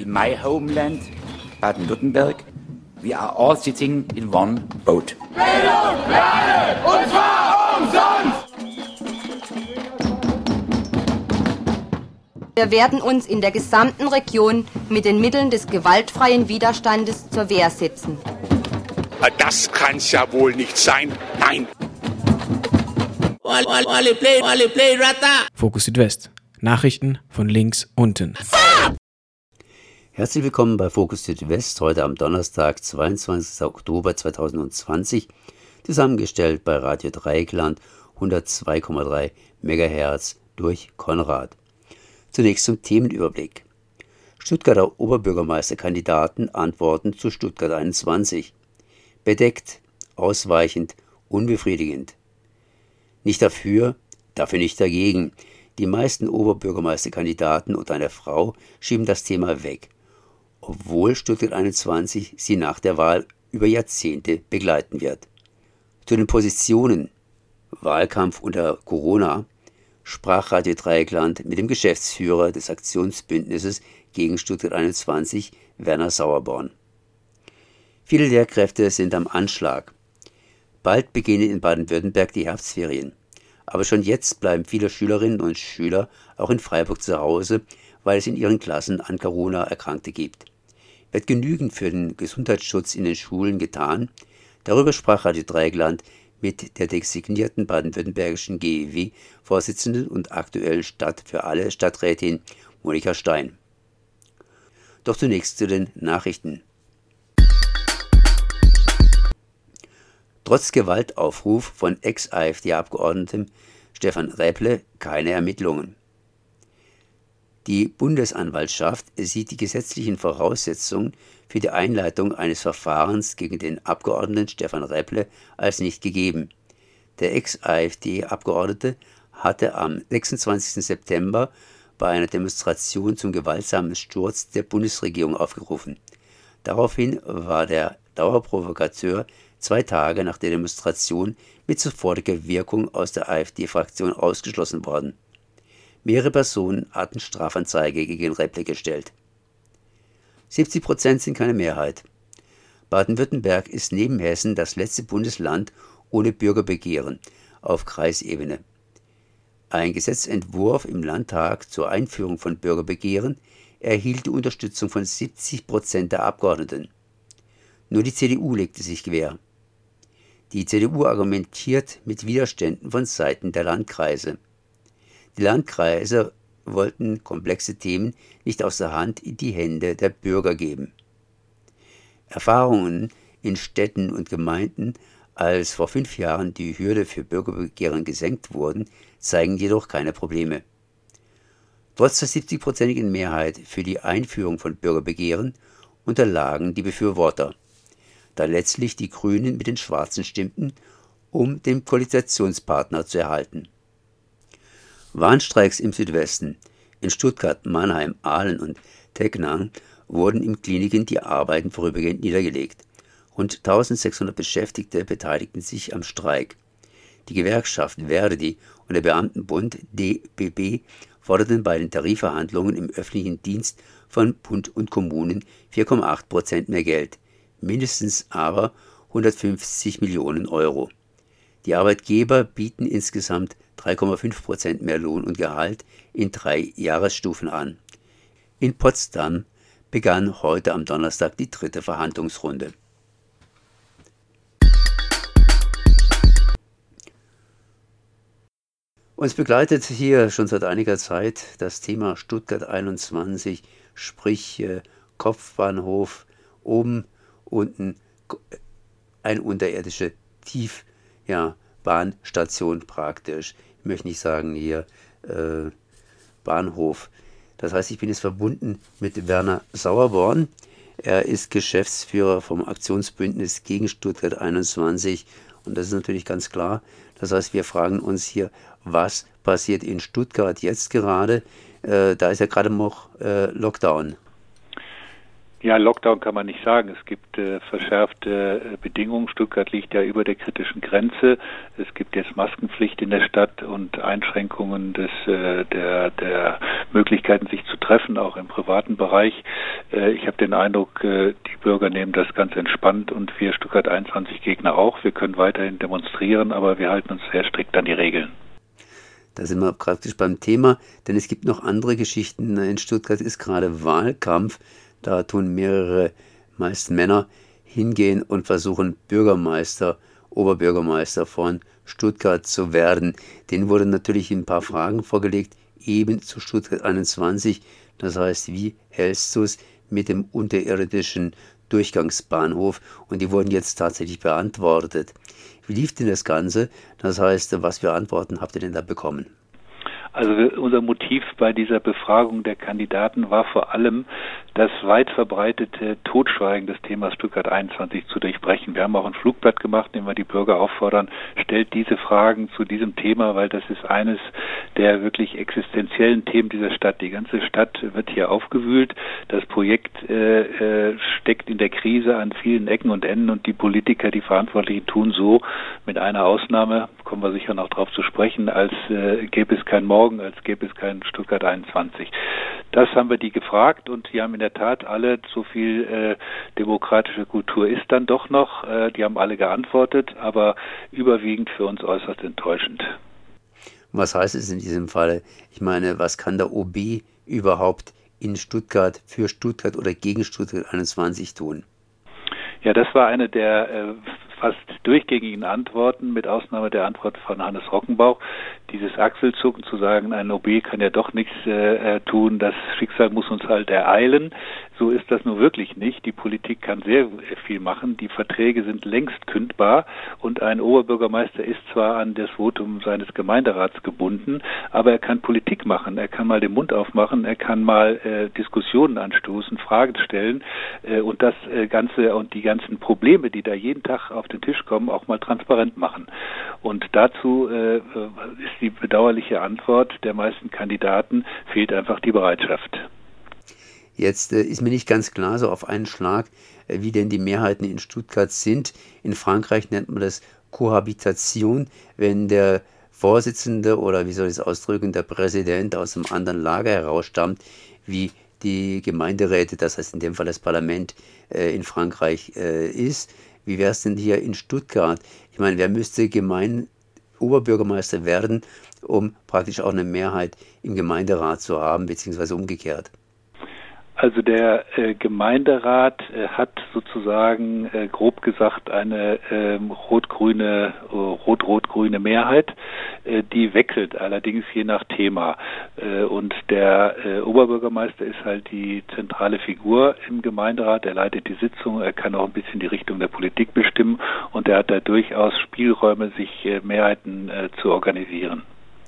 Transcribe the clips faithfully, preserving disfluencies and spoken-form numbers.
in my homeland, Baden-Württemberg, we are all sitting in one boat. Bildung für alle, und zwar umsonst! Wir werden uns in der gesamten Region mit den Mitteln des gewaltfreien Widerstandes zur Wehr setzen. Das kann's ja wohl nicht sein. Nein! Fokus Südwest. Nachrichten von links unten. Herzlich willkommen bei Fokus Südwest, heute am Donnerstag, zweiundzwanzigsten Oktober zweitausendzwanzig, zusammengestellt bei Radio Dreieckland hundertzwei Komma drei Megahertz durch Konrad. Zunächst zum Themenüberblick. Stuttgarter Oberbürgermeisterkandidaten antworten zu Stuttgart einundzwanzig. Bedeckt, ausweichend, unbefriedigend. Nicht dafür, dafür nicht dagegen. Die meisten Oberbürgermeisterkandidaten und eine Frau schieben das Thema weg, obwohl Stuttgart einundzwanzig sie nach der Wahl über Jahrzehnte begleiten wird. Zu den Positionen Wahlkampf unter Corona sprach Radio Dreieckland mit dem Geschäftsführer des Aktionsbündnisses gegen Stuttgart einundzwanzig, Werner Sauerborn. Viele Lehrkräfte sind am Anschlag. Bald beginnen in Baden-Württemberg die Herbstferien. Aber schon jetzt bleiben viele Schülerinnen und Schüler auch in Freiburg zu Hause, weil es in ihren Klassen an Corona Erkrankte gibt. Wird genügend für den Gesundheitsschutz in den Schulen getan? Darüber sprach Radio Dreieckland mit der designierten baden-württembergischen G E W-Vorsitzenden und aktuell Stadt für alle Stadträtin Monika Stein. Doch zunächst zu den Nachrichten. Trotz Gewaltaufruf von Ex-A f D-Abgeordnetem Stefan Räble keine Ermittlungen. Die Bundesanwaltschaft sieht die gesetzlichen Voraussetzungen für die Einleitung eines Verfahrens gegen den Abgeordneten Stefan Räble als nicht gegeben. Der Ex-A f D-Abgeordnete hatte am sechsundzwanzigsten September bei einer Demonstration zum gewaltsamen Sturz der Bundesregierung aufgerufen. Daraufhin war der Dauerprovokateur zwei Tage nach der Demonstration mit sofortiger Wirkung aus der AfD-Fraktion ausgeschlossen worden. Mehrere Personen hatten Strafanzeige gegen Räble gestellt. siebzig Prozent sind keine Mehrheit. Baden-Württemberg ist neben Hessen das letzte Bundesland ohne Bürgerbegehren auf Kreisebene. Ein Gesetzentwurf im Landtag zur Einführung von Bürgerbegehren erhielt die Unterstützung von siebzig Prozent der Abgeordneten. Nur die C D U legte sich quer. Die C D U argumentiert mit Widerständen von Seiten der Landkreise. Die Landkreise wollten komplexe Themen nicht aus der Hand in die Hände der Bürger geben. Erfahrungen in Städten und Gemeinden, als vor fünf Jahren die Hürde für Bürgerbegehren gesenkt wurden, zeigen jedoch keine Probleme. Trotz der siebzig-prozentigen Mehrheit für die Einführung von Bürgerbegehren unterlagen die Befürworter, da letztlich die Grünen mit den Schwarzen stimmten, um den Koalitionspartner zu erhalten. Warnstreiks im Südwesten. In Stuttgart, Mannheim, Aalen und Tecknang wurden in Kliniken die Arbeiten vorübergehend niedergelegt. Rund eintausendsechshundert Beschäftigte beteiligten sich am Streik. Die Gewerkschaft Verdi und der Beamtenbund D B B forderten bei den Tarifverhandlungen im öffentlichen Dienst von Bund und Kommunen vier Komma acht Prozent mehr Geld, mindestens aber hundertfünfzig Millionen Euro. Die Arbeitgeber bieten insgesamt drei Komma fünf Prozent mehr Lohn und Gehalt in drei Jahresstufen an. In Potsdam begann heute am Donnerstag die dritte Verhandlungsrunde. Uns begleitet hier schon seit einiger Zeit das Thema Stuttgart einundzwanzig, sprich äh, Kopfbahnhof, oben, unten eine unterirdische Tief, ja, Bahnstation praktisch. Ich möchte nicht sagen hier äh, Bahnhof. Das heißt, ich bin jetzt verbunden mit Werner Sauerborn. Er ist Geschäftsführer vom Aktionsbündnis gegen Stuttgart einundzwanzig. Und das ist natürlich ganz klar. Das heißt, wir fragen uns hier, was passiert in Stuttgart jetzt gerade? Äh, da ist ja gerade noch äh, Lockdown. Ja, Lockdown kann man nicht sagen. Es gibt äh, verschärfte äh, Bedingungen. Stuttgart liegt ja über der kritischen Grenze. Es gibt jetzt Maskenpflicht in der Stadt und Einschränkungen des, äh, der, der Möglichkeiten, sich zu treffen, auch im privaten Bereich. Äh, ich habe den Eindruck, äh, die Bürger nehmen das ganz entspannt und wir Stuttgart einundzwanzig Gegner auch. Wir können weiterhin demonstrieren, aber wir halten uns sehr strikt an die Regeln. Da sind wir praktisch beim Thema, denn es gibt noch andere Geschichten. In Stuttgart ist gerade Wahlkampf. Da tun mehrere, meist Männer, hingehen und versuchen, Bürgermeister, Oberbürgermeister von Stuttgart zu werden. Denen wurden natürlich ein paar Fragen vorgelegt, eben zu Stuttgart einundzwanzig. Das heißt, wie hältst du es mit dem unterirdischen Durchgangsbahnhof? Und die wurden jetzt tatsächlich beantwortet. Wie lief denn das Ganze? Das heißt, was für Antworten habt ihr denn da bekommen? Also unser Motiv bei dieser Befragung der Kandidaten war vor allem, das weit verbreitete Totschweigen des Themas Stuttgart einundzwanzig zu durchbrechen. Wir haben auch ein Flugblatt gemacht, in dem wir die Bürger auffordern, stellt diese Fragen zu diesem Thema, weil das ist eines der wirklich existenziellen Themen dieser Stadt. Die ganze Stadt wird hier aufgewühlt. Das Projekt äh, äh, steckt in der Krise an vielen Ecken und Enden und die Politiker, die Verantwortlichen, tun so, mit einer Ausnahme, kommen wir sicher noch drauf zu sprechen, als äh, gäbe es kein Morgen, als gäbe es kein Stuttgart einundzwanzig. Das haben wir die gefragt und die haben in der Tat alle, so viel äh, demokratische Kultur ist dann doch noch, äh, die haben alle geantwortet, aber überwiegend für uns äußerst enttäuschend. Was heißt es in diesem Fall? Ich meine, was kann der O B überhaupt in Stuttgart, für Stuttgart oder gegen Stuttgart einundzwanzig tun? Ja, das war eine der äh, fast durchgängigen Antworten, mit Ausnahme der Antwort von Hannes Rockenbauch. Dieses Achselzucken zu sagen, ein O B kann ja doch nichts äh, tun, das Schicksal muss uns halt ereilen. So ist das nur wirklich nicht. Die Politik kann sehr viel machen. Die Verträge sind längst kündbar und ein Oberbürgermeister ist zwar an das Votum seines Gemeinderats gebunden, aber er kann Politik machen. Er kann mal den Mund aufmachen, er kann mal äh, Diskussionen anstoßen, Fragen stellen äh, und das äh, Ganze und die ganzen Probleme, die da jeden Tag auf den Tisch kommen, auch mal transparent machen. Und dazu äh, ist die bedauerliche Antwort der meisten Kandidaten, fehlt einfach die Bereitschaft. Jetzt äh, ist mir nicht ganz klar, so auf einen Schlag, äh, wie denn die Mehrheiten in Stuttgart sind. In Frankreich nennt man das Kohabitation, wenn der Vorsitzende oder wie soll ich es ausdrücken, der Präsident aus einem anderen Lager herausstammt, wie die Gemeinderäte, das heißt in dem Fall das Parlament äh, in Frankreich äh, ist. Wie wäre es denn hier in Stuttgart? Ich meine, wer müsste Gemein Oberbürgermeister werden, um praktisch auch eine Mehrheit im Gemeinderat zu haben, beziehungsweise umgekehrt? Also der äh, Gemeinderat äh, hat sozusagen äh, grob gesagt eine ähm, rot-grüne, äh, rot-rot-grüne Mehrheit, äh, die wechselt allerdings je nach Thema. Äh, und der äh, Oberbürgermeister ist halt die zentrale Figur im Gemeinderat, er leitet die Sitzung, er kann auch ein bisschen die Richtung der Politik bestimmen und er hat da durchaus Spielräume, sich äh, Mehrheiten äh, zu organisieren.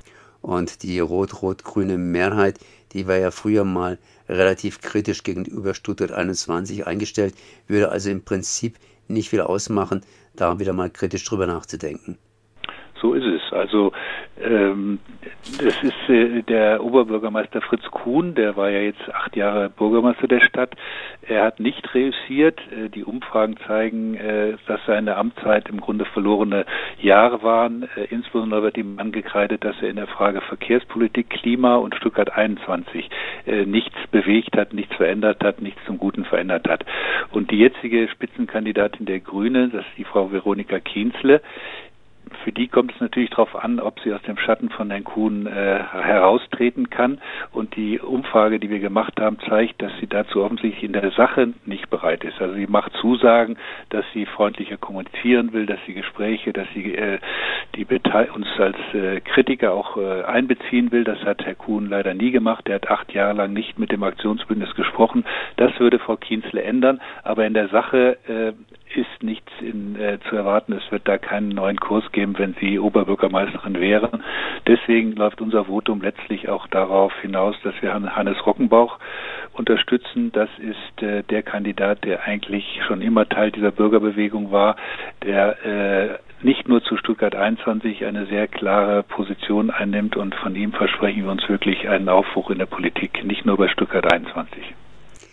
Und die rot-rot-grüne Mehrheit, die war ja früher mal relativ kritisch gegenüber Stuttgart einundzwanzig eingestellt, würde also im Prinzip nicht viel ausmachen, da wieder mal kritisch drüber nachzudenken. So ist es. Also ähm, das ist äh, der Oberbürgermeister Fritz Kuhn, der war ja jetzt acht Jahre Bürgermeister der Stadt. Er hat nicht reüssiert. Äh, die Umfragen zeigen, äh, dass seine Amtszeit im Grunde verlorene Jahre waren. Äh, insbesondere wird ihm angekreidet, dass er in der Frage Verkehrspolitik, Klima und Stuttgart einundzwanzig äh, nichts bewegt hat, nichts verändert hat, nichts zum Guten verändert hat. Und die jetzige Spitzenkandidatin der Grünen, das ist die Frau Veronika Kienzle, für die kommt es natürlich darauf an, ob sie aus dem Schatten von Herrn Kuhn äh, heraustreten kann. Und die Umfrage, die wir gemacht haben, zeigt, dass sie dazu offensichtlich in der Sache nicht bereit ist. Also sie macht Zusagen, dass sie freundlicher kommunizieren will, dass sie Gespräche, dass sie äh, die Bete- uns als äh, Kritiker auch äh, einbeziehen will. Das hat Herr Kuhn leider nie gemacht. Er hat acht Jahre lang nicht mit dem Aktionsbündnis gesprochen. Das würde Frau Kienzle ändern. Aber in der Sache äh, ist nichts in, äh, zu erwarten. Es wird da keinen neuen Kurs geben, wenn sie Oberbürgermeisterin wäre. Deswegen läuft unser Votum letztlich auch darauf hinaus, dass wir Hannes Rockenbauch unterstützen. Das ist äh, der Kandidat, der eigentlich schon immer Teil dieser Bürgerbewegung war, der äh, nicht nur zu Stuttgart einundzwanzig eine sehr klare Position einnimmt und von ihm versprechen wir uns wirklich einen Aufbruch in der Politik, nicht nur bei Stuttgart einundzwanzig.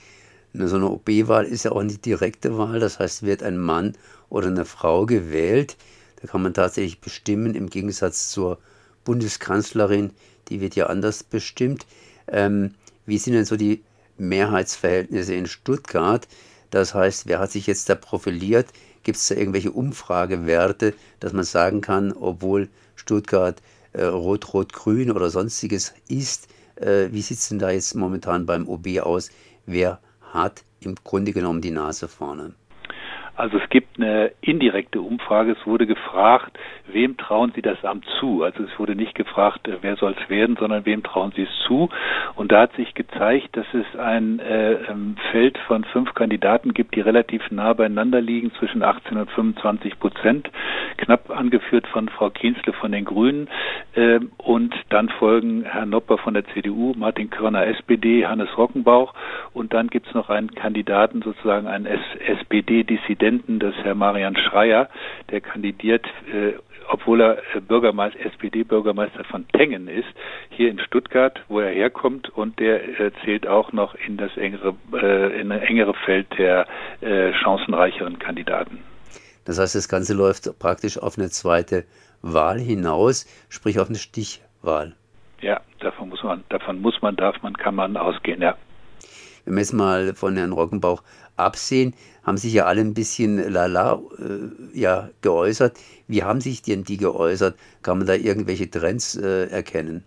So eine O B-Wahl ist ja auch eine direkte Wahl, das heißt, wird ein Mann oder eine Frau gewählt. Da kann man tatsächlich bestimmen, im Gegensatz zur Bundeskanzlerin, die wird ja anders bestimmt. Ähm, wie sind denn so die Mehrheitsverhältnisse in Stuttgart? Das heißt, wer hat sich jetzt da profiliert? Gibt es da irgendwelche Umfragewerte, dass man sagen kann, obwohl Stuttgart äh, Rot-Rot-Grün oder sonstiges ist, äh, wie sieht es denn da jetzt momentan beim O B aus? Wer hat im Grunde genommen die Nase vorne? Also es gibt eine indirekte Umfrage. Es wurde gefragt, wem trauen Sie das Amt zu? Also es wurde nicht gefragt, wer soll es werden, sondern wem trauen Sie es zu? Und da hat sich gezeigt, dass es ein äh, Feld von fünf Kandidaten gibt, die relativ nah beieinander liegen, zwischen achtzehn und fünfundzwanzig Prozent, knapp angeführt von Frau Kienzle von den Grünen. Äh, und dann folgen Herr Nopper von der C D U, Martin Körner S P D, Hannes Rockenbauch. Und dann gibt es noch einen Kandidaten, sozusagen einen S P D-Dissidenten, das ist Herr Marian Schreier, der kandidiert, äh, obwohl er äh, Bürgermeister, S P D-Bürgermeister von Tengen ist, hier in Stuttgart, wo er herkommt, und der äh, zählt auch noch in das engere, äh, in ein engere Feld der äh, chancenreicheren Kandidaten. Das heißt, das Ganze läuft praktisch auf eine zweite Wahl hinaus, sprich auf eine Stichwahl. Ja, davon muss man, davon muss man, darf man, kann man ausgehen, ja. Wenn wir jetzt mal von Herrn Rockenbauch absehen, haben sich ja alle ein bisschen lala äh, ja, geäußert. Wie haben sich denn die geäußert? Kann man da irgendwelche Trends äh, erkennen?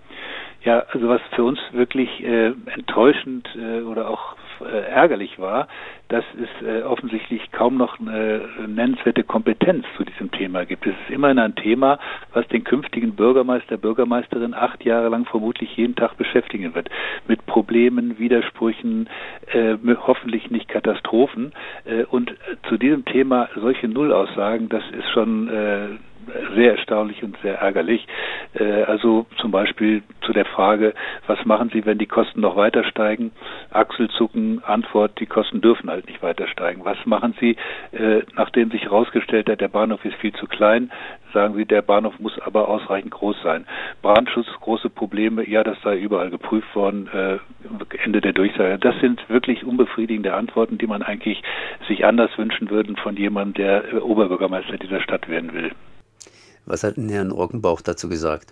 Ja, also was für uns wirklich äh, enttäuschend äh, oder auch äh, ärgerlich war, dass es äh, offensichtlich kaum noch eine nennenswerte Kompetenz zu diesem Thema gibt. Es ist immerhin ein Thema, was den künftigen Bürgermeister, Bürgermeisterin acht Jahre lang vermutlich jeden Tag beschäftigen wird. Mit Problemen, Widersprüchen, äh, hoffentlich nicht Katastrophen. Äh, und zu diesem Thema solche Nullaussagen, das ist schon äh, sehr erstaunlich und sehr ärgerlich. Äh, also zum Beispiel zu der Frage, was machen Sie, wenn die Kosten noch weiter steigen? Achselzucken, Antwort, die Kosten dürfen halt nicht weiter steigen. Was machen Sie, äh, nachdem sich herausgestellt hat, der Bahnhof ist viel zu klein? Sagen Sie, der Bahnhof muss aber ausreichend groß sein. Brandschutz, große Probleme, ja, das sei überall geprüft worden, äh, Ende der Durchsage. Das sind wirklich unbefriedigende Antworten, die man eigentlich sich anders wünschen würde von jemandem, der äh, Oberbürgermeister dieser Stadt werden will. Was hat denn Herrn Rockenbauch dazu gesagt?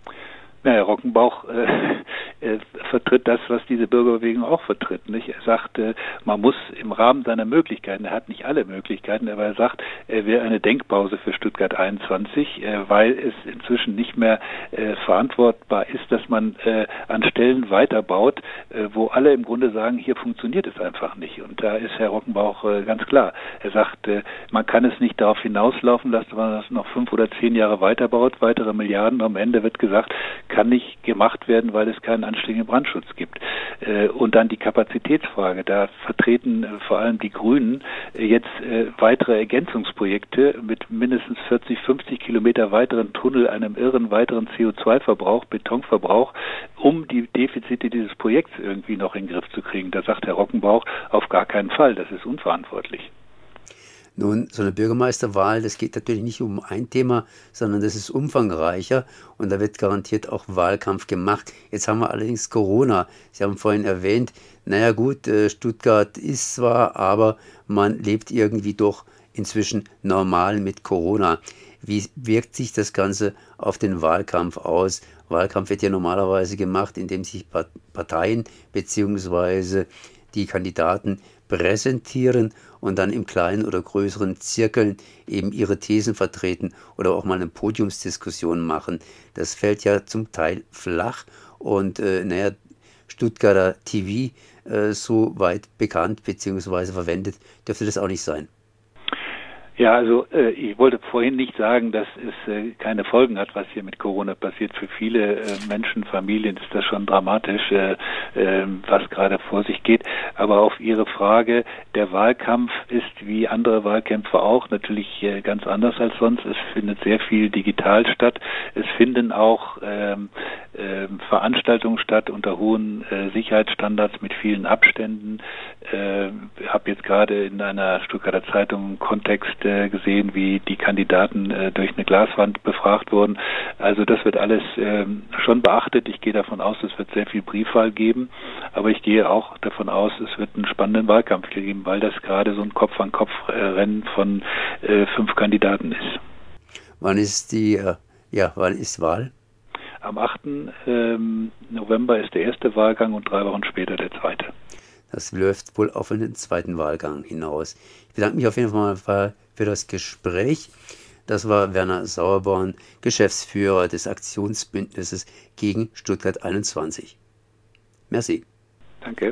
Ja, Herr Rockenbauch äh, äh, vertritt das, was diese Bürgerbewegung auch vertritt. Nicht? Er sagt, äh, man muss im Rahmen seiner Möglichkeiten, er hat nicht alle Möglichkeiten, aber er sagt, er wäre eine Denkpause für Stuttgart einundzwanzig, äh, weil es inzwischen nicht mehr äh, verantwortbar ist, dass man äh, an Stellen weiterbaut, äh, wo alle im Grunde sagen, hier funktioniert es einfach nicht. Und da ist Herr Rockenbauch äh, ganz klar. Er sagt, äh, man kann es nicht darauf hinauslaufen lassen, dass man das noch fünf oder zehn Jahre weiterbaut, weitere Milliarden. Am Ende wird gesagt, kann nicht gemacht werden, weil es keinen anständigen Brandschutz gibt. Äh, und dann die Kapazitätsfrage. Da vertreten äh, vor allem die Grünen äh, jetzt äh, weitere Ergänzungsprojekte mit mindestens vierzig, fünfzig Kilometer weiteren Tunnel, einem irren weiteren C O zwei Verbrauch, Betonverbrauch, um die Defizite dieses Projekts irgendwie noch in den Griff zu kriegen. Da sagt Herr Rockenbauch, auf gar keinen Fall, das ist unverantwortlich. Nun, so eine Bürgermeisterwahl, das geht natürlich nicht um ein Thema, sondern das ist umfangreicher und da wird garantiert auch Wahlkampf gemacht. Jetzt haben wir allerdings Corona. Sie haben vorhin erwähnt, naja gut, Stuttgart ist zwar, aber man lebt irgendwie doch inzwischen normal mit Corona. Wie wirkt sich das Ganze auf den Wahlkampf aus? Wahlkampf wird ja normalerweise gemacht, indem sich Parteien bzw. die Kandidaten präsentieren und dann im kleinen oder größeren Zirkeln eben ihre Thesen vertreten oder auch mal eine Podiumsdiskussion machen. Das fällt ja zum Teil flach und äh, naja, Stuttgarter T V äh, so weit bekannt bzw. verwendet, dürfte das auch nicht sein. Ja, also äh, ich wollte vorhin nicht sagen, dass es äh, keine Folgen hat, was hier mit Corona passiert. Für viele äh, Menschen, Familien ist das schon dramatisch, äh, äh, was gerade vor sich geht. Aber auf Ihre Frage, der Wahlkampf ist wie andere Wahlkämpfe auch natürlich äh, ganz anders als sonst. Es findet sehr viel digital statt. Es finden auch ähm, äh, Veranstaltungen statt unter hohen äh, Sicherheitsstandards mit vielen Abständen. Äh, ich habe jetzt gerade in einer Stuttgarter Zeitung einen Kontext gesehen, wie die Kandidaten äh, durch eine Glaswand befragt wurden. Also das wird alles ähm, schon beachtet. Ich gehe davon aus, es wird sehr viel Briefwahl geben. Aber ich gehe auch davon aus, es wird einen spannenden Wahlkampf geben, weil das gerade so ein Kopf-an-Kopf-Rennen von äh, fünf Kandidaten ist. Wann ist die, äh, ja, wann ist Wahl? Am achten November ist der erste Wahlgang und drei Wochen später der zweite. Das läuft wohl auf einen zweiten Wahlgang hinaus. Ich bedanke mich auf jeden Fall für das Gespräch. Das war Werner Sauerborn, Geschäftsführer des Aktionsbündnisses gegen Stuttgart einundzwanzig. Merci. Danke.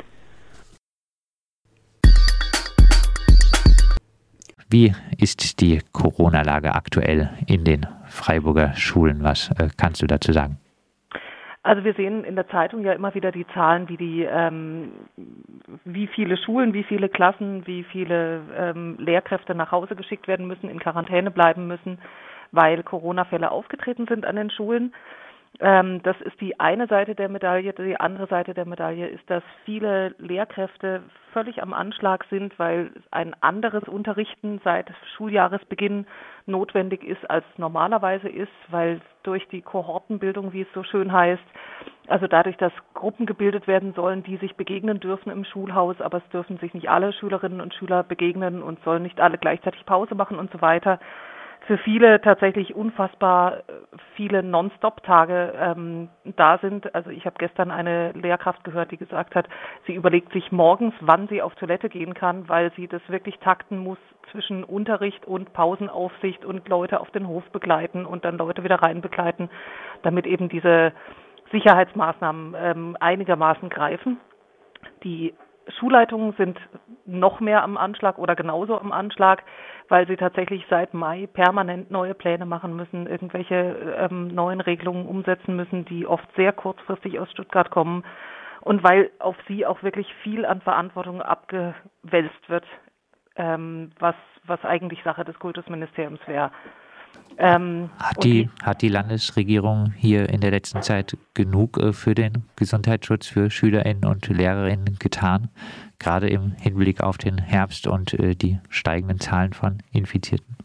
Wie ist die Corona-Lage aktuell in den Freiburger Schulen? Was äh, kannst du dazu sagen? Also wir sehen in der Zeitung ja immer wieder die Zahlen, wie die, ähm, wie viele Schulen, wie viele Klassen, wie viele ähm, Lehrkräfte nach Hause geschickt werden müssen, in Quarantäne bleiben müssen, weil Corona-Fälle aufgetreten sind an den Schulen. Ähm, das ist die eine Seite der Medaille. Die andere Seite der Medaille ist, dass viele Lehrkräfte völlig am Anschlag sind, weil ein anderes Unterrichten seit Schuljahresbeginn notwendig ist, als normalerweise ist, weil durch die Kohortenbildung, wie es so schön heißt, also dadurch, dass Gruppen gebildet werden sollen, die sich begegnen dürfen im Schulhaus, aber es dürfen sich nicht alle Schülerinnen und Schüler begegnen und sollen nicht alle gleichzeitig Pause machen und so weiter. Für viele tatsächlich unfassbar viele Non-Stop-Tage ähm, da sind. Also ich habe gestern eine Lehrkraft gehört, die gesagt hat, sie überlegt sich morgens, wann sie auf Toilette gehen kann, weil sie das wirklich takten muss zwischen Unterricht und Pausenaufsicht und Leute auf den Hof begleiten und dann Leute wieder rein begleiten, damit eben diese Sicherheitsmaßnahmen ähm, einigermaßen greifen. Die Schulleitungen sind noch mehr am Anschlag oder genauso am Anschlag, weil sie tatsächlich seit Mai permanent neue Pläne machen müssen, irgendwelche ähm, neuen Regelungen umsetzen müssen, die oft sehr kurzfristig aus Stuttgart kommen und weil auf sie auch wirklich viel an Verantwortung abgewälzt wird, ähm, was, was eigentlich Sache des Kultusministeriums wäre. Ähm, hat, die, die, hat die Landesregierung hier in der letzten Zeit genug äh, für den Gesundheitsschutz für SchülerInnen und LehrerInnen getan, gerade im Hinblick auf den Herbst und äh, die steigenden Zahlen von Infizierten?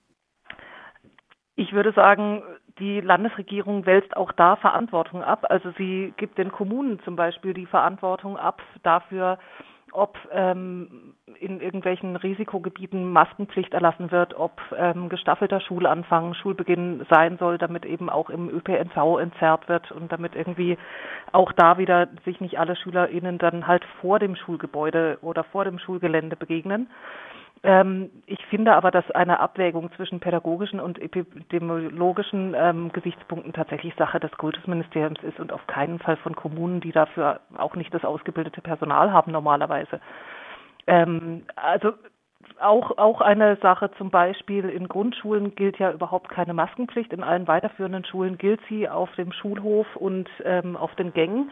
Ich würde sagen, die Landesregierung wälzt auch da Verantwortung ab. Also sie gibt den Kommunen zum Beispiel die Verantwortung ab dafür, ob ähm, in irgendwelchen Risikogebieten Maskenpflicht erlassen wird, ob ähm, gestaffelter Schulanfang, Schulbeginn sein soll, damit eben auch im Ö P N V entzerrt wird und damit irgendwie auch da wieder sich nicht alle SchülerInnen dann halt vor dem Schulgebäude oder vor dem Schulgelände begegnen. Ähm, ich finde aber, dass eine Abwägung zwischen pädagogischen und epidemiologischen ähm, Gesichtspunkten tatsächlich Sache des Kultusministeriums ist und auf keinen Fall von Kommunen, die dafür auch nicht das ausgebildete Personal haben normalerweise. Ähm, also auch, auch eine Sache zum Beispiel, in Grundschulen gilt ja überhaupt keine Maskenpflicht, in allen weiterführenden Schulen gilt sie auf dem Schulhof und ähm, auf den Gängen.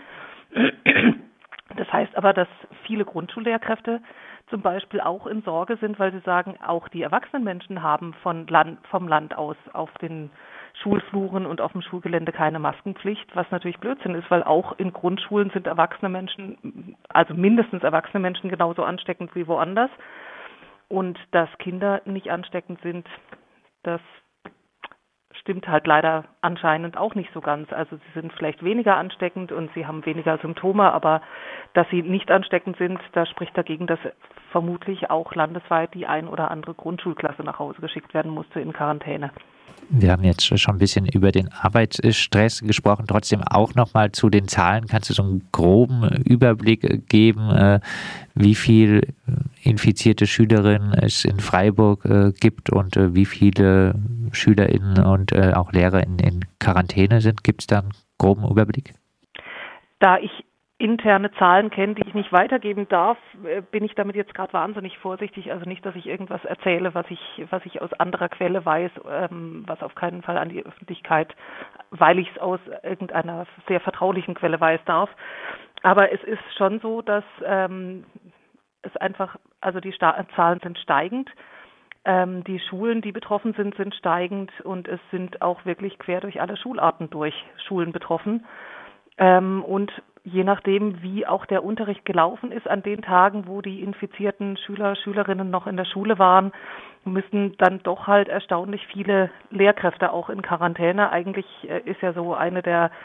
Das heißt aber, dass viele Grundschullehrkräfte zum Beispiel auch in Sorge sind, weil sie sagen, auch die erwachsenen Menschen haben von Land, vom Land aus auf den Schulfluren und auf dem Schulgelände keine Maskenpflicht, was natürlich Blödsinn ist, weil auch in Grundschulen sind erwachsene Menschen, also mindestens erwachsene Menschen genauso ansteckend wie woanders. Und dass Kinder nicht ansteckend sind, das stimmt halt leider anscheinend auch nicht so ganz. Also sie sind vielleicht weniger ansteckend und sie haben weniger Symptome, aber dass sie nicht ansteckend sind, da spricht dagegen, dass vermutlich auch landesweit die ein oder andere Grundschulklasse nach Hause geschickt werden musste in Quarantäne. Wir haben jetzt schon ein bisschen über den Arbeitsstress gesprochen, trotzdem auch nochmal zu den Zahlen. Kannst du so einen groben Überblick geben, wie viele infizierte Schülerinnen es in Freiburg gibt und wie viele SchülerInnen und auch LehrerInnen in Quarantäne sind? Gibt es da einen groben Überblick? Da ich interne Zahlen kenne, die ich nicht weitergeben darf, bin ich damit jetzt gerade wahnsinnig vorsichtig. Also nicht, dass ich irgendwas erzähle, was ich, was ich aus anderer Quelle weiß, ähm, was auf keinen Fall an die Öffentlichkeit, weil ich es aus irgendeiner sehr vertraulichen Quelle weiß, darf. Aber es ist schon so, dass ähm, es einfach, also die Sta- Zahlen sind steigend. Ähm, die Schulen, die betroffen sind, sind steigend und es sind auch wirklich quer durch alle Schularten durch Schulen betroffen. Ähm, und je nachdem, wie auch der Unterricht gelaufen ist an den Tagen, wo die infizierten Schüler, Schülerinnen noch in der Schule waren, müssen dann doch halt erstaunlich viele Lehrkräfte auch in Quarantäne. Eigentlich ist ja so eine der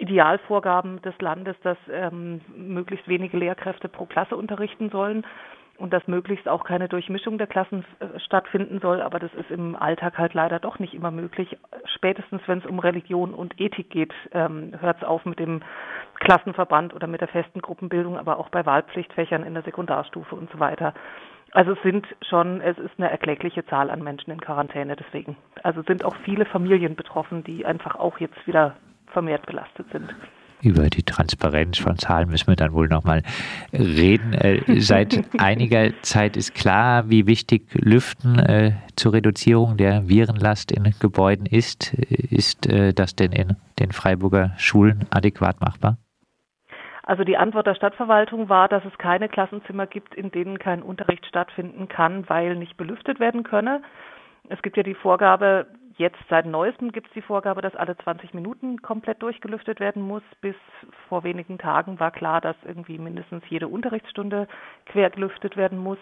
Idealvorgaben des Landes, dass ähm, möglichst wenige Lehrkräfte pro Klasse unterrichten sollen und dass möglichst auch keine Durchmischung der Klassen äh, stattfinden soll. Aber das ist im Alltag halt leider doch nicht immer möglich. Spätestens, wenn es um Religion und Ethik geht, ähm, hört es auf mit dem Klassenverband oder mit der festen Gruppenbildung, aber auch bei Wahlpflichtfächern in der Sekundarstufe und so weiter. Also es sind schon, es ist eine erkleckliche Zahl an Menschen in Quarantäne deswegen. Also sind auch viele Familien betroffen, die einfach auch jetzt wieder vermehrt belastet sind. Über die Transparenz von Zahlen müssen wir dann wohl nochmal reden. Äh, seit einiger Zeit ist klar, wie wichtig Lüften äh, zur Reduzierung der Virenlast in Gebäuden ist. Ist äh, das denn in den Freiburger Schulen adäquat machbar? Also die Antwort der Stadtverwaltung war, dass es keine Klassenzimmer gibt, in denen kein Unterricht stattfinden kann, weil nicht belüftet werden könne. Es gibt ja die Vorgabe, jetzt seit Neuestem gibt es die Vorgabe, dass alle zwanzig Minuten komplett durchgelüftet werden muss. Bis vor wenigen Tagen war klar, dass irgendwie mindestens jede Unterrichtsstunde quer gelüftet werden muss.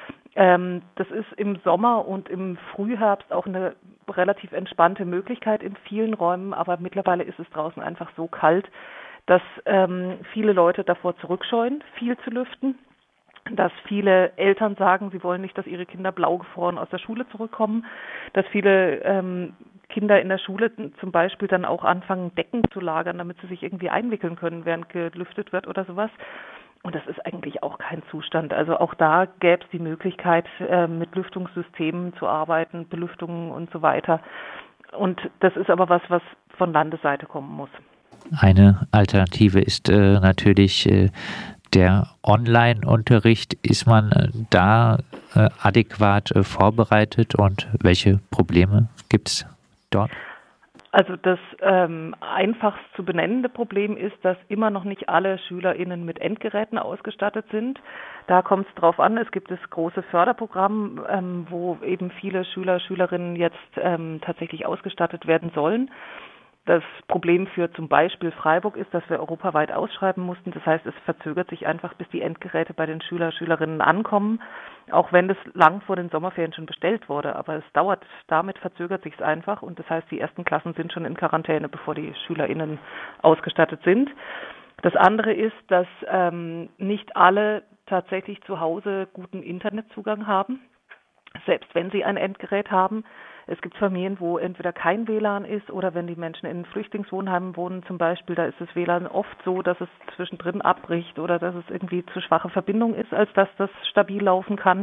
Ähm, das ist im Sommer und im Frühherbst auch eine relativ entspannte Möglichkeit in vielen Räumen, aber mittlerweile ist es draußen einfach so kalt, dass ähm, viele Leute davor zurückscheuen, viel zu lüften. Dass viele Eltern sagen, sie wollen nicht, dass ihre Kinder blau gefroren aus der Schule zurückkommen, dass viele ähm, Kinder in der Schule zum Beispiel dann auch anfangen, Decken zu lagern, damit sie sich irgendwie einwickeln können, während gelüftet wird oder sowas. Und das ist eigentlich auch kein Zustand. Also auch da gäbe es die Möglichkeit, äh, mit Lüftungssystemen zu arbeiten, Belüftungen und so weiter. Und das ist aber was, was von Landesseite kommen muss. Eine Alternative ist äh, natürlich äh, der Online-Unterricht. Ist man äh, da äh, adäquat äh, vorbereitet und welche Probleme gibt es dort? Also das ähm, einfachst zu benennende Problem ist, dass immer noch nicht alle SchülerInnen mit Endgeräten ausgestattet sind. Da kommt es drauf an, es gibt das große Förderprogramm, ähm, wo eben viele Schüler, Schülerinnen jetzt ähm, tatsächlich ausgestattet werden sollen. Das Problem für zum Beispiel Freiburg ist, dass wir europaweit ausschreiben mussten. Das heißt, es verzögert sich einfach, bis die Endgeräte bei den Schüler, Schülerinnen ankommen, auch wenn das lang vor den Sommerferien schon bestellt wurde. Aber es dauert, damit verzögert sich es einfach. Und das heißt, die ersten Klassen sind schon in Quarantäne, bevor die SchülerInnen ausgestattet sind. Das andere ist, dass ähm, nicht alle tatsächlich zu Hause guten Internetzugang haben, selbst wenn sie ein Endgerät haben. Es gibt Familien, wo entweder kein W L A N ist oder wenn die Menschen in Flüchtlingswohnheimen wohnen zum Beispiel, da ist das W L A N oft so, dass es zwischendrin abbricht oder dass es irgendwie zu schwache Verbindung ist, als dass das stabil laufen kann.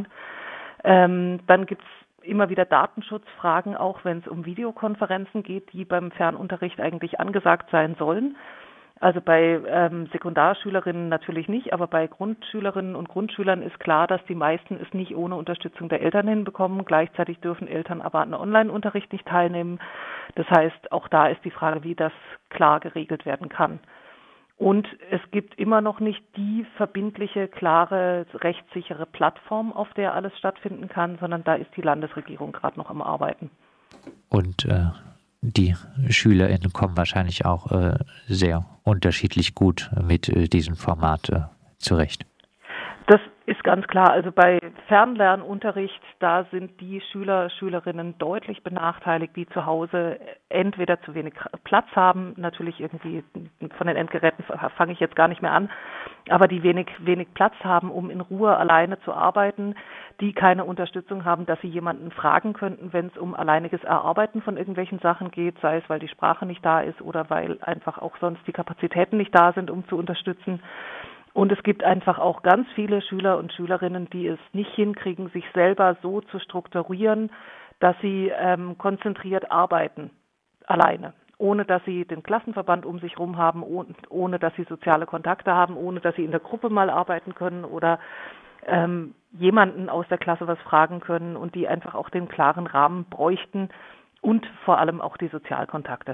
Ähm, dann gibt es immer wieder Datenschutzfragen, auch wenn es um Videokonferenzen geht, die beim Fernunterricht eigentlich angesagt sein sollen. Also bei ähm, Sekundarschülerinnen natürlich nicht, aber bei Grundschülerinnen und Grundschülern ist klar, dass die meisten es nicht ohne Unterstützung der Eltern hinbekommen. Gleichzeitig dürfen Eltern aber an Online-Unterricht nicht teilnehmen. Das heißt, auch da ist die Frage, wie das klar geregelt werden kann. Und es gibt immer noch nicht die verbindliche, klare, rechtssichere Plattform, auf der alles stattfinden kann, sondern da ist die Landesregierung gerade noch am Arbeiten. Und äh die SchülerInnen kommen wahrscheinlich auch äh, sehr unterschiedlich gut mit äh, diesem Format äh, zurecht. Das ist ganz klar. Also bei Fernlernunterricht, da sind die Schüler, Schülerinnen deutlich benachteiligt, die zu Hause entweder zu wenig Platz haben, natürlich irgendwie von den Endgeräten fange ich jetzt gar nicht mehr an, aber die wenig, wenig Platz haben, um in Ruhe alleine zu arbeiten, die keine Unterstützung haben, dass sie jemanden fragen könnten, wenn es um alleiniges Erarbeiten von irgendwelchen Sachen geht, sei es, weil die Sprache nicht da ist oder weil einfach auch sonst die Kapazitäten nicht da sind, um zu unterstützen. Und es gibt einfach auch ganz viele Schüler und Schülerinnen, die es nicht hinkriegen, sich selber so zu strukturieren, dass sie ähm, konzentriert arbeiten, alleine, ohne dass sie den Klassenverband um sich herum haben, ohne, ohne dass sie soziale Kontakte haben, ohne dass sie in der Gruppe mal arbeiten können oder ähm, jemanden aus der Klasse was fragen können und die einfach auch den klaren Rahmen bräuchten und vor allem auch die Sozialkontakte.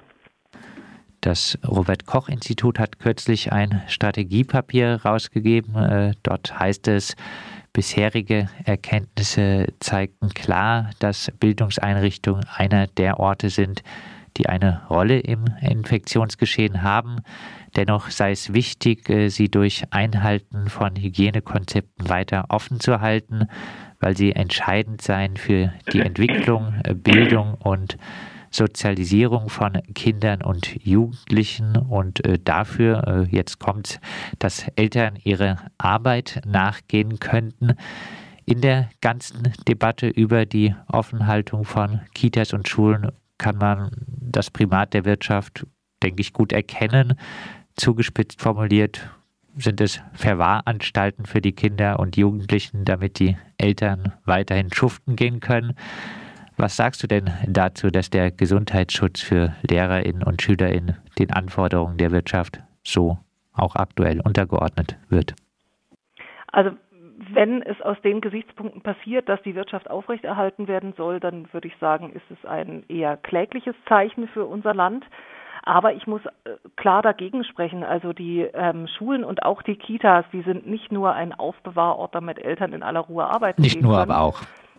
Das Robert-Koch-Institut hat kürzlich ein Strategiepapier rausgegeben. Äh, dort heißt es, bisherige Erkenntnisse zeigten klar, dass Bildungseinrichtungen einer der Orte sind, die eine Rolle im Infektionsgeschehen haben. Dennoch sei es wichtig, sie durch Einhalten von Hygienekonzepten weiter offen zu halten, weil sie entscheidend seien für die Entwicklung, Bildung und Sozialisierung von Kindern und Jugendlichen und äh, dafür, äh, jetzt kommt, dass Eltern ihre Arbeit nachgehen könnten. In der ganzen Debatte über die Offenhaltung von Kitas und Schulen kann man das Primat der Wirtschaft, denke ich, gut erkennen. Zugespitzt formuliert sind es Verwahranstalten für die Kinder und Jugendlichen, damit die Eltern weiterhin schuften gehen können. Was sagst du denn dazu, dass der Gesundheitsschutz für LehrerInnen und SchülerInnen den Anforderungen der Wirtschaft so auch aktuell untergeordnet wird? Also wenn es aus den Gesichtspunkten passiert, dass die Wirtschaft aufrechterhalten werden soll, dann würde ich sagen, ist es ein eher klägliches Zeichen für unser Land. Aber ich muss klar dagegen sprechen. Also die ähm, Schulen und auch die Kitas, die sind nicht nur ein Aufbewahrort, damit Eltern in aller Ruhe arbeiten Nicht gehen nur, können. aber auch.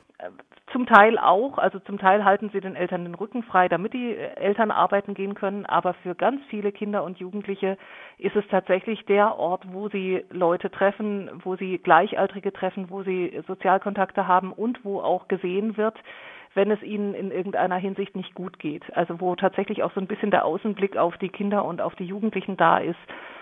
Zum Teil auch, also zum Teil halten sie den Eltern den Rücken frei, damit die Eltern arbeiten gehen können, aber für ganz viele Kinder und Jugendliche ist es tatsächlich der Ort, wo sie Leute treffen, wo sie Gleichaltrige treffen, wo sie Sozialkontakte haben und wo auch gesehen wird, wenn es ihnen in irgendeiner Hinsicht nicht gut geht. Also wo tatsächlich auch so ein bisschen der Außenblick auf die Kinder und auf die Jugendlichen da ist,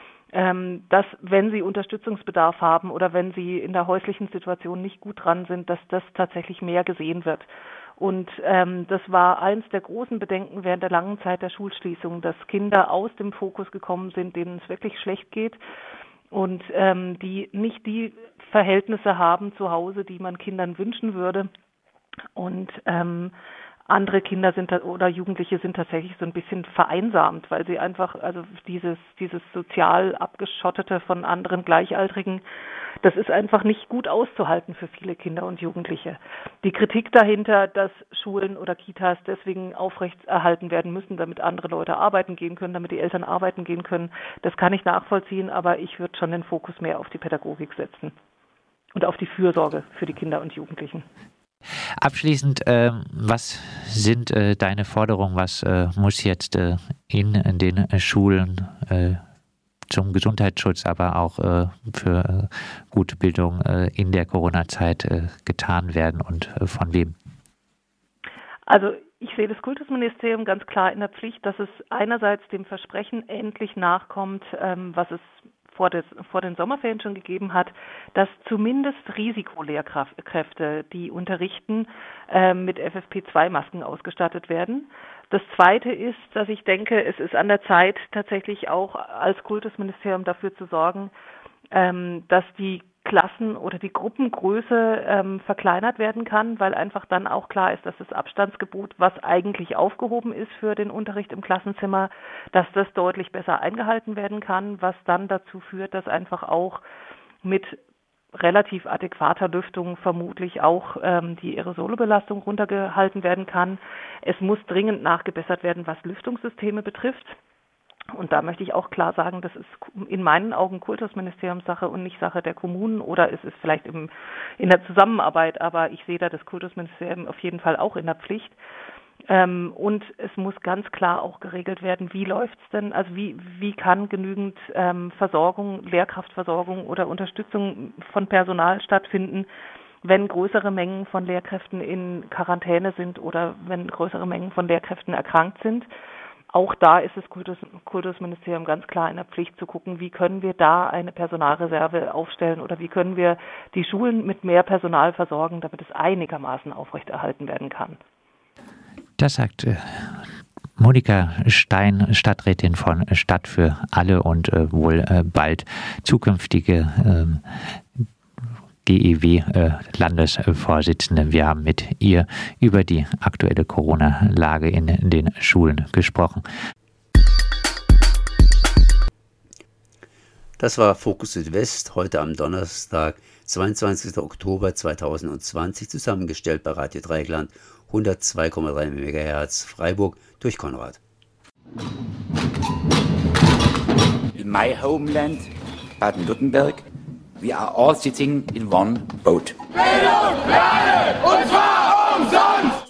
dass, wenn sie Unterstützungsbedarf haben oder wenn sie in der häuslichen Situation nicht gut dran sind, dass das tatsächlich mehr gesehen wird. Und ähm, das war eins der großen Bedenken während der langen Zeit der Schulschließung, dass Kinder aus dem Fokus gekommen sind, denen es wirklich schlecht geht und ähm, die nicht die Verhältnisse haben zu Hause, die man Kindern wünschen würde. Und ähm, andere Kinder sind oder Jugendliche sind tatsächlich so ein bisschen vereinsamt, weil sie einfach, also dieses, dieses sozial abgeschottete von anderen Gleichaltrigen, das ist einfach nicht gut auszuhalten für viele Kinder und Jugendliche. Die Kritik dahinter, dass Schulen oder Kitas deswegen aufrechterhalten werden müssen, damit andere Leute arbeiten gehen können, damit die Eltern arbeiten gehen können, das kann ich nachvollziehen, aber ich würde schon den Fokus mehr auf die Pädagogik setzen und auf die Fürsorge für die Kinder und Jugendlichen. Abschließend, äh, was sind äh, deine Forderungen, was äh, muss jetzt äh, in, in den äh, Schulen äh, zum Gesundheitsschutz, aber auch äh, für äh, gute Bildung äh, in der Corona-Zeit äh, getan werden und äh, von wem? Also ich sehe das Kultusministerium ganz klar in der Pflicht, dass es einerseits dem Versprechen endlich nachkommt, ähm, was es vor, des, vor den Sommerferien schon gegeben hat, dass zumindest Risikolehrkräfte, die unterrichten, äh, mit F F P zwei Masken ausgestattet werden. Das Zweite ist, dass ich denke, es ist an der Zeit, tatsächlich auch als Kultusministerium dafür zu sorgen, ähm, dass die Klassen- oder die Gruppengröße ähm, verkleinert werden kann, weil einfach dann auch klar ist, dass das Abstandsgebot, was eigentlich aufgehoben ist für den Unterricht im Klassenzimmer, dass das deutlich besser eingehalten werden kann, was dann dazu führt, dass einfach auch mit relativ adäquater Lüftung vermutlich auch ähm, die Aerosolbelastung runtergehalten werden kann. Es muss dringend nachgebessert werden, was Lüftungssysteme betrifft. Und da möchte ich auch klar sagen, das ist in meinen Augen Kultusministeriumssache und nicht Sache der Kommunen, oder es ist vielleicht im, in der Zusammenarbeit, aber ich sehe da das Kultusministerium auf jeden Fall auch in der Pflicht. Ähm, und es muss ganz klar auch geregelt werden, wie läuft's denn, also wie, wie kann genügend ähm, Versorgung, Lehrkraftversorgung oder Unterstützung von Personal stattfinden, wenn größere Mengen von Lehrkräften in Quarantäne sind oder wenn größere Mengen von Lehrkräften erkrankt sind. Auch da ist das Kultus, Kultusministerium ganz klar in der Pflicht zu gucken, wie können wir da eine Personalreserve aufstellen oder wie können wir die Schulen mit mehr Personal versorgen, damit es einigermaßen aufrechterhalten werden kann. Das sagt äh, Monika Stein, Stadträtin von Stadt für alle und äh, wohl äh, bald zukünftige äh, G E W-Landesvorsitzende. Wir haben mit ihr über die aktuelle Corona-Lage in den Schulen gesprochen. Das war Fokus Südwest, heute am Donnerstag, zweiundzwanzigsten Oktober zweitausendzwanzig, zusammengestellt bei Radio Dreieckland, hundertzwei Komma drei Megahertz, Freiburg, durch Konrad. In my homeland, Baden-Württemberg, we are all sitting in one boat. Bildung für alle, und zwar umsonst!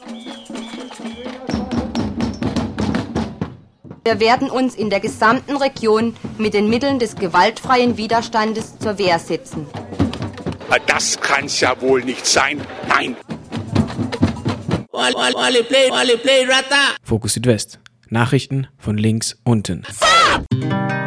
Wir werden uns in der gesamten Region mit den Mitteln des gewaltfreien Widerstandes zur Wehr setzen. Das kann's ja wohl nicht sein. Nein! Fokus Südwest. Nachrichten von links unten.